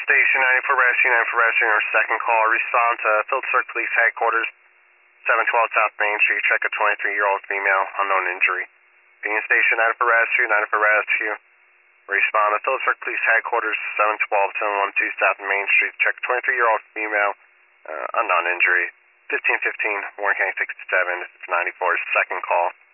Station 94 Rescue, 94 Rescue, our second call. Respond to Phillipsburg Police Headquarters, 712 South Main Street. Check a 23-year-old female, unknown injury. Union Station 94 Rescue, 94 Rescue. Respond to Phillipsburg Police Headquarters, 712 712 South Main Street. Check a 23-year-old female, unknown injury. 1515, Warren County 67, 94's second call.